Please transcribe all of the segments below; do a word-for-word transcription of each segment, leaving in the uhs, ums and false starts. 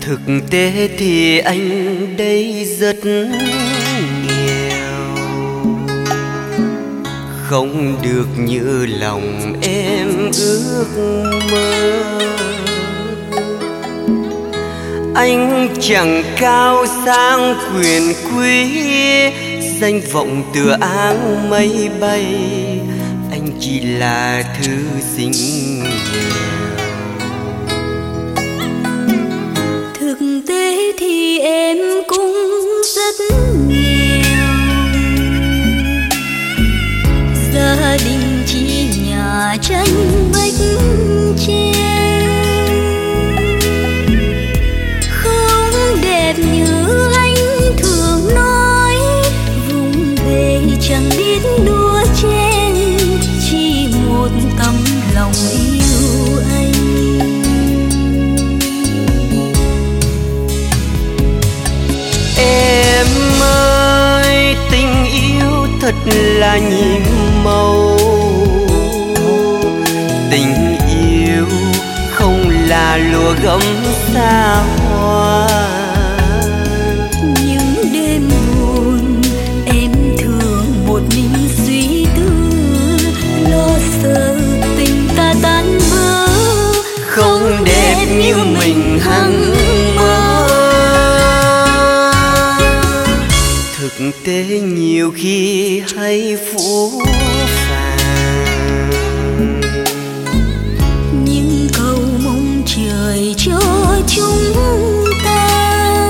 Thực tế thì anh đây rất nghèo, không được như lòng em ước mơ. Anh chẳng cao sang quyền quý, danh vọng tựa áng mây bay. Anh chỉ là thư sinh nghèo. Thực tế thì em cũng rất nghèo, gia đình chỉ nhà tranh vách tre, không đẹp như anh thường nói. Vùng về chẳng biết đua chen, chỉ một tấm lòng yêu anh. Em ơi, tình yêu thật là nhiệm màu. Tình yêu không là lụa gấm xa hoa. Những đêm buồn em thường một mình suy tư, lo sợ tình ta tan vỡ, Không đẹp như mình hằng mơ. Thực tế nhiều khi hay phũ phàng, nhưng cầu mong trời cho chúng ta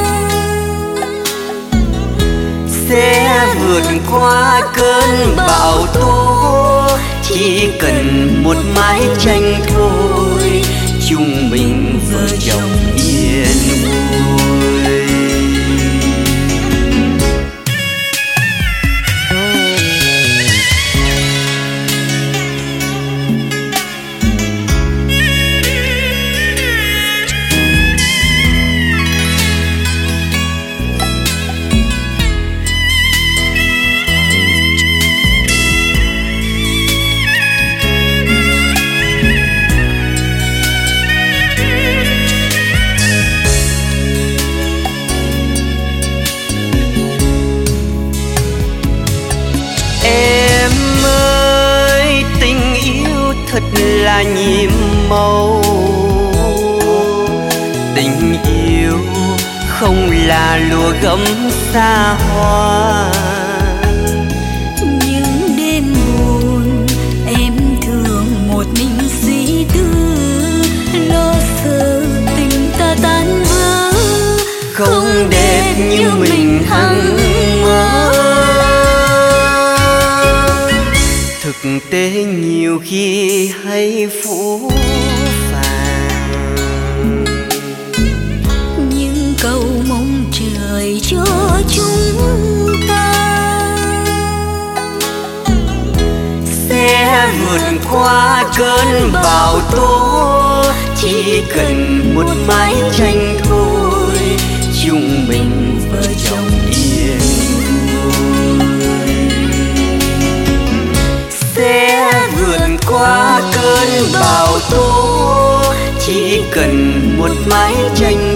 sẽ vượt qua cơn bão tố. Chỉ cần một mái tranh thôi, chúng mình vợ chồng yên vui. Em ơi, tình yêu thật là nhiệm màu. Tình yêu không là lụa gấm xa hoa. những đêm buồn em thường một mình suy tư, lo sợ tình ta tan vỡ, Không đẹp như mình hằng mơ. Thực tế nhiều khi hay phũ phàng, nhưng cầu mong trời cho chúng ta sẽ vượt qua cơn bão tố. Chỉ cần một mái tranh thôi, chúng mình vợ chồng yên vui. Sẽ vượt qua cơn bão tố, chỉ cần một mái tranh